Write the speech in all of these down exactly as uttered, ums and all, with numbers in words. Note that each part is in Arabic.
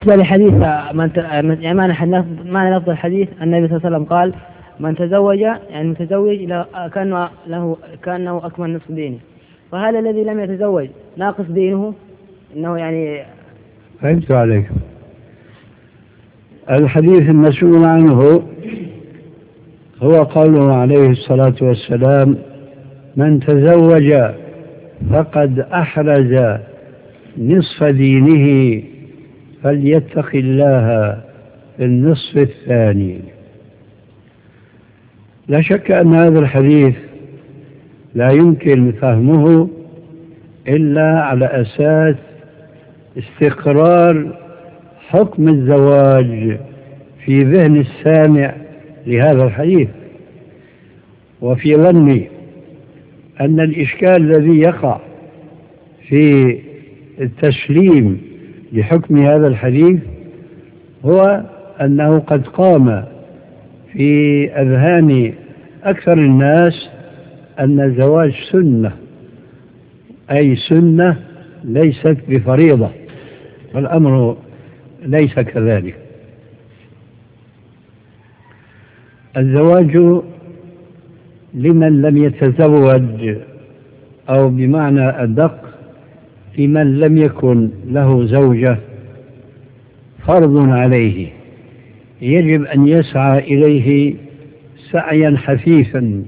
لحديث من يعني معنى معنى لفظ الحديث النبي صلى الله عليه وسلم قال من تزوج يعني متزوج كأنه له كأنه أكمل نصف دينه، فهذا الذي لم يتزوج ناقص دينه إنه يعني. فهمت عليك. الحديث المسؤول عنه هو قوله عليه الصلاة والسلام من تزوج فقد أحرز نصف دينه فليتق الله في النصف الثاني. لا شك أن هذا الحديث لا يمكن فهمه إلا على أساس استقرار حكم الزواج في ذهن السامع لهذا الحديث، وفي ظني أن الإشكال الذي يقع في التسليم لحكم هذا الحديث هو أنه قد قام في أذهان أكثر الناس أن الزواج سنة، أي سنة ليست بفريضة، والأمر ليس كذلك. الزواج لمن لم يتزوج، أو بمعنى أدق لمن لم يكن له زوجة، فرض عليه يجب أن يسعى إليه سعيا حثيثا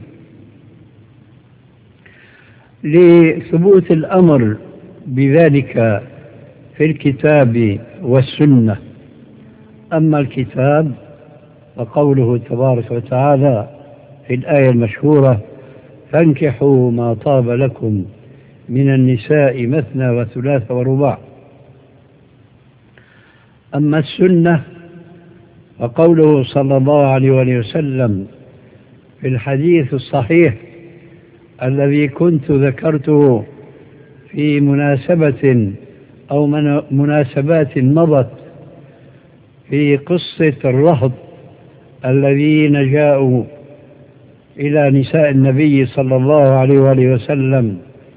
لثبوت الأمر بذلك في الكتاب والسنة. أما الكتاب فقوله تبارك وتعالى في الآية المشهورة فانكحوا ما طاب لكم من النساء مثنى وثلاث ورباع. أما السنة فقوله صلى الله عليه وسلم في الحديث الصحيح الذي كنت ذكرته في مناسبة أو مناسبات مضت في قصة الرهط الذين جاءوا إلى نساء النبي صلى الله عليه وآله وسلم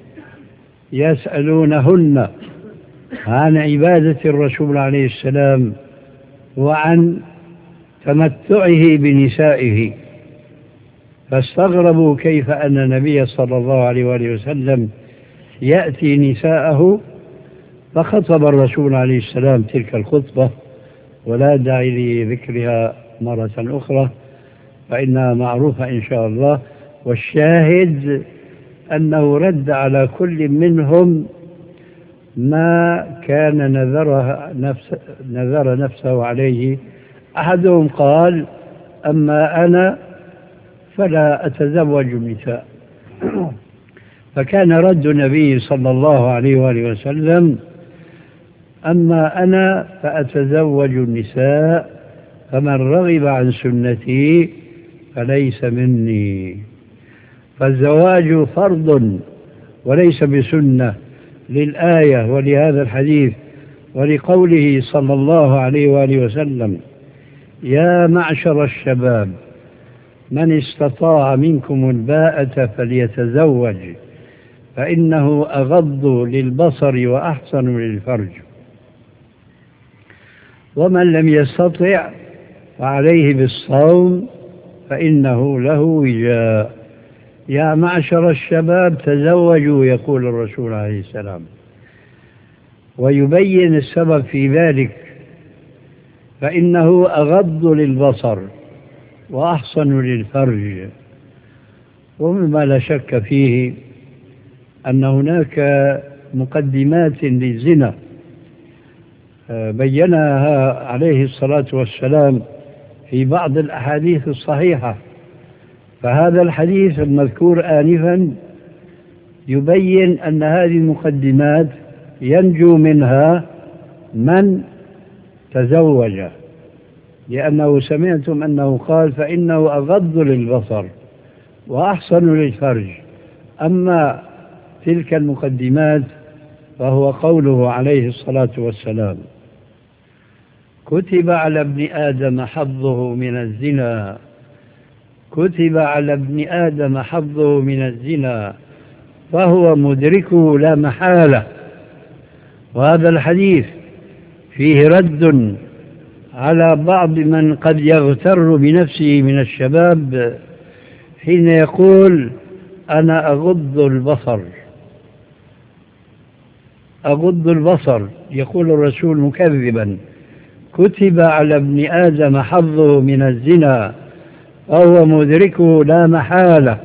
يسألونهن عن عبادة الرسول عليه السلام وعن تمتعه بنسائه، فاستغربوا كيف أن النبي صلى الله عليه وآله وسلم يأتي نساءه، فخطب الرسول عليه السلام تلك الخطبة، ولا داعي لذكرها مرة أخرى فإنها معروفة إن شاء الله. والشاهد أنه رد على كل منهم ما كان نذر, نفس نذر نفسه عليه. أحدهم قال أما أنا فلا أتزوج النساء، فكان رد النبي صلى الله عليه وآله وسلم أما أنا فأتزوج النساء فمن رغب عن سنتي فليس مني. فالزواج فرض وليس بسنة للآية ولهذا الحديث ولقوله صلى الله عليه وآله وسلم يا معشر الشباب من استطاع منكم الباءة فليتزوج فإنه أغض للبصر وأحسن للفرج، ومن لم يستطع فعليه بالصوم فإنه له وجاء. يا معشر الشباب تزوجوا يقول الرسول عليه السلام، ويبين السبب في ذلك فإنه أغض للبصر وأحسن للفرج. ومما لا شك فيه أن هناك مقدمات للزنا بينها عليه الصلاة والسلام في بعض الأحاديث الصحيحة، فهذا الحديث المذكور آنفا يبين أن هذه المقدمات ينجو منها من تزوج، لأنه سمعتم أنه قال فإنه أغض للبصر وأحسن للفرج. أما تلك المقدمات فهو قوله عليه الصلاة والسلام كتب على ابن آدم حظه من الزنا، كتب على ابن آدم حظه من الزنا فهو مدركه لا محالة. وهذا الحديث فيه رد على بعض من قد يغتر بنفسه من الشباب حين يقول أنا أغض البصر أغض البصر. يقول الرسول مكذبا: كتب على ابن آدم حظه من الزنا فهو مدركه لا محالة.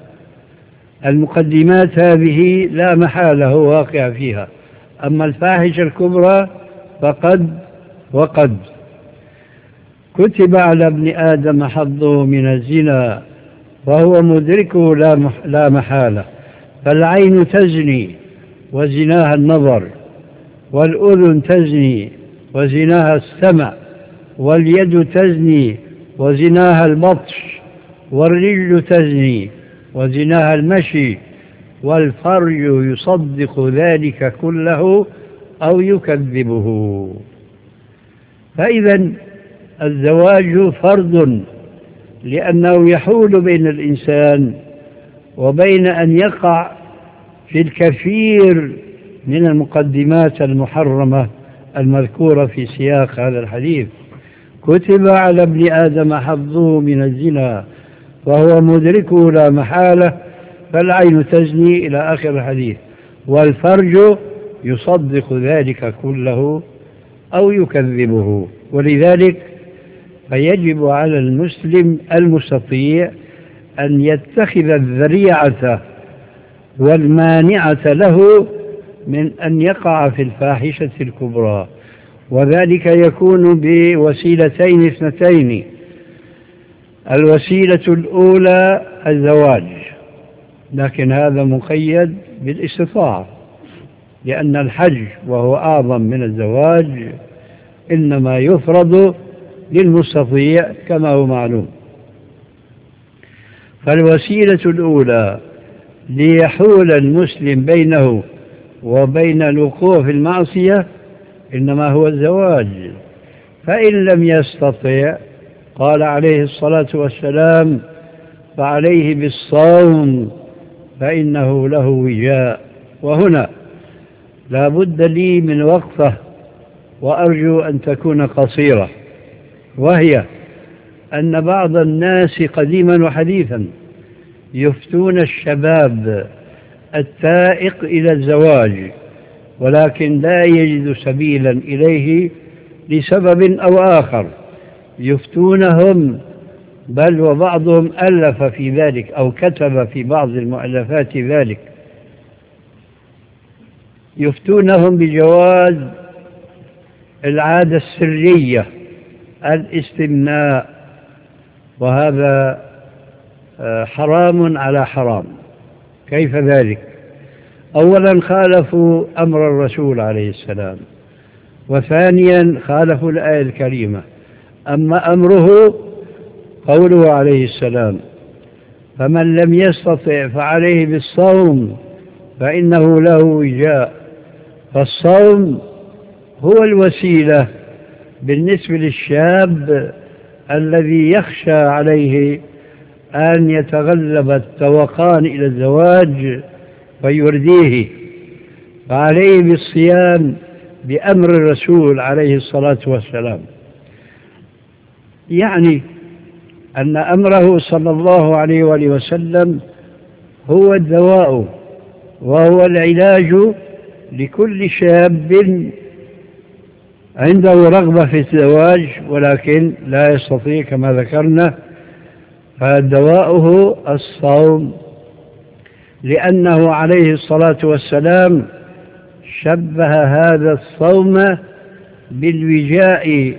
المقدمات هذه لا محالة هو واقع فيها، أما الفاحشة الكبرى فقد وقد. كتب على ابن آدم حظه من الزنا وهو مدركه لا محالة. فالعين تزني وزناها النظر، والأذن تزني وزناها السمع، واليد تزني وزناها البطش، والرجل تزني وزناها المشي، والفرج يصدق ذلك كله أو يكذبه. فإذا الزواج فرض، لأنه يحول بين الإنسان وبين أن يقع في الكثير من المقدمات المحرمة المذكورة في سياق هذا الحديث. كتب على ابن آدم حظه من الزنا وهو مدركه لا محالة، فالعين تزني إلى آخر الحديث، والفرج يصدق ذلك كله أو يكذبه. ولذلك فيجب على المسلم المستطيع أن يتخذ الذريعة والمانعة له من أن يقع في الفاحشة الكبرى، وذلك يكون بوسيلتين اثنتين. الوسيلة الأولى الزواج، لكن هذا مقيد بالاستطاعة، لأن الحج وهو أعظم من الزواج إنما يفرض للمستطيع كما هو معلوم. فالوسيلة الأولى ليحول المسلم بينه وبين الوقوع في المعصية إنما هو الزواج. فإن لم يستطع قال عليه الصلاة والسلام: فعليه بالصوم فإنه له وجاء. وهنا لا بد لي من وقفة، وأرجو أن تكون قصيرة، وهي أن بعض الناس قديما وحديثا يفتون الشباب التائق إلى الزواج، ولكن لا يجد سبيلا إليه لسبب أو آخر. يفتونهم، بل وبعضهم ألف في ذلك أو كتب في بعض المؤلفات ذلك، يفتونهم بجواز العادة السرية، الاستمناء، وهذا حرام على حرام. كيف ذلك؟ أولا خالفوا أمر الرسول عليه السلام، وثانيا خالفوا الآية الكريمة. أما أمره قوله عليه السلام: فمن لم يستطع فعليه بالصوم فإنه له وجاء. فالصوم هو الوسيلة بالنسبة للشاب الذي يخشى عليه أن يتغلب التوقان إلى الزواج فيرديه، فعليه بالصيام بأمر الرسول عليه الصلاة والسلام. يعني أن أمره صلى الله عليه وآله وسلم هو الدواء وهو العلاج لكل شاب عنده رغبة في الزواج ولكن لا يستطيع كما ذكرنا، فدواؤه الصوم، لأنه عليه الصلاة والسلام شبه هذا الصوم بالوجاء،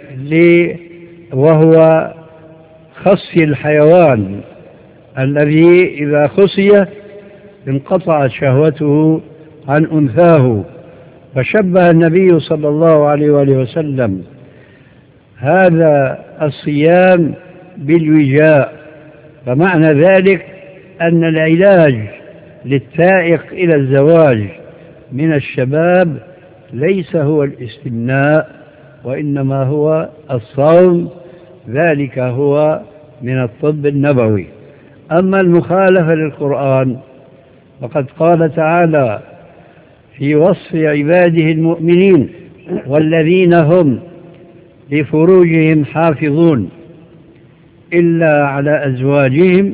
وهو خصي الحيوان الذي إذا خصي انقطعت شهوته عن أنثاه. فشبه النبي صلى الله عليه وآله وسلم هذا الصيام بالوجاء. فمعنى ذلك أن العلاج للتائق إلى الزواج من الشباب ليس هو الاستمناء، وإنما هو الصوم، ذلك هو من الطب النبوي. أما المخالفة للقرآن فقد قال تعالى في وصف عباده المؤمنين: والذين هم لفروجهم حافظون إلا على أزواجهم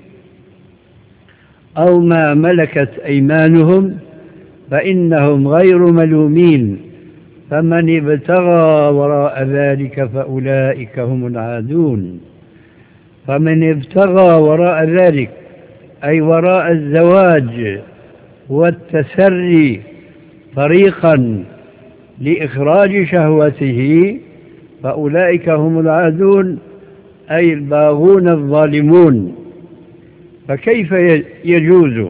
أو ما ملكت أيمانهم فإنهم غير ملومين فمن ابتغى وراء ذلك فأولئك هم العادون. فمن ابتغى وراء ذلك أي وراء الزواج والتسري طريقا لإخراج شهوته فأولئك هم العادون أي الباغون الظالمون. فكيف يجوز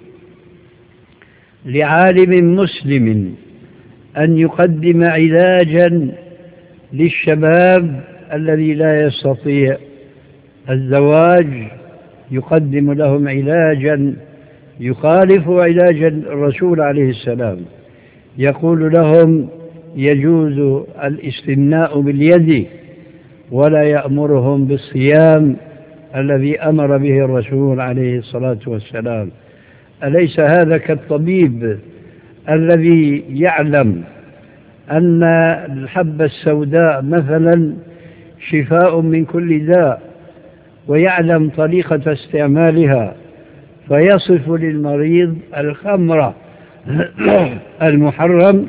لعالم مسلم أن يقدم علاجا للشباب الذي لا يستطيع الزواج، يقدم لهم علاجا يخالف علاج الرسول عليه السلام، يقول لهم يجوز الاستمناء باليد ولا يأمرهم بالصيام الذي أمر به الرسول عليه الصلاة والسلام؟ أليس هذا كالطبيب الذي يعلم أن الحبة السوداء مثلا شفاء من كل داء ويعلم طريقة استعمالها فيصف للمريض الخمر المحرم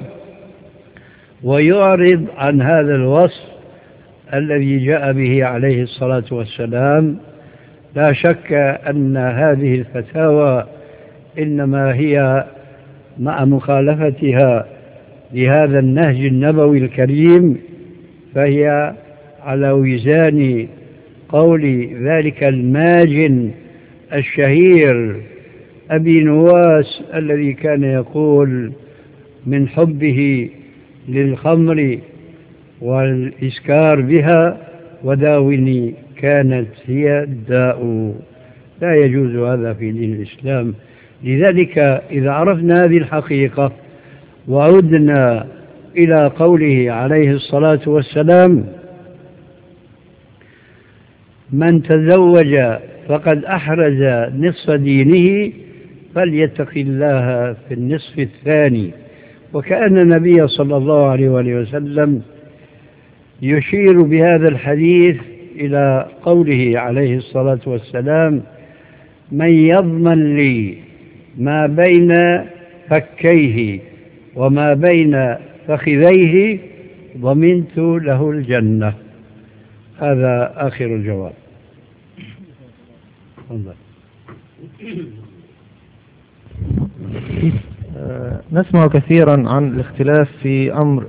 ويعرض عن هذا الوصف الذي جاء به عليه الصلاة والسلام؟ لا شك أن هذه الفتاوى إنما هي مع مخالفتها لهذا النهج النبوي الكريم فهي على وزان قول ذلك الماجن الشهير أبي نواس الذي كان يقول من حبه للخمر والإسكار بها وداوني كانت هي الداء. لا يجوز هذا في دين الإسلام. لذلك إذا عرفنا هذه الحقيقة وعدنا إلى قوله عليه الصلاة والسلام من تزوج فقد أحرز نصف دينه فليتق الله في النصف الثاني. وكأن النبي صلى الله عليه وآله وسلم يشير بهذا الحديث إلى قوله عليه الصلاة والسلام من يضمن لي ما بين فكيه وما بين فخذيه ضمنت له الجنة. هذا آخر الجواب. نسمع كثيرا عن الاختلاف في أمر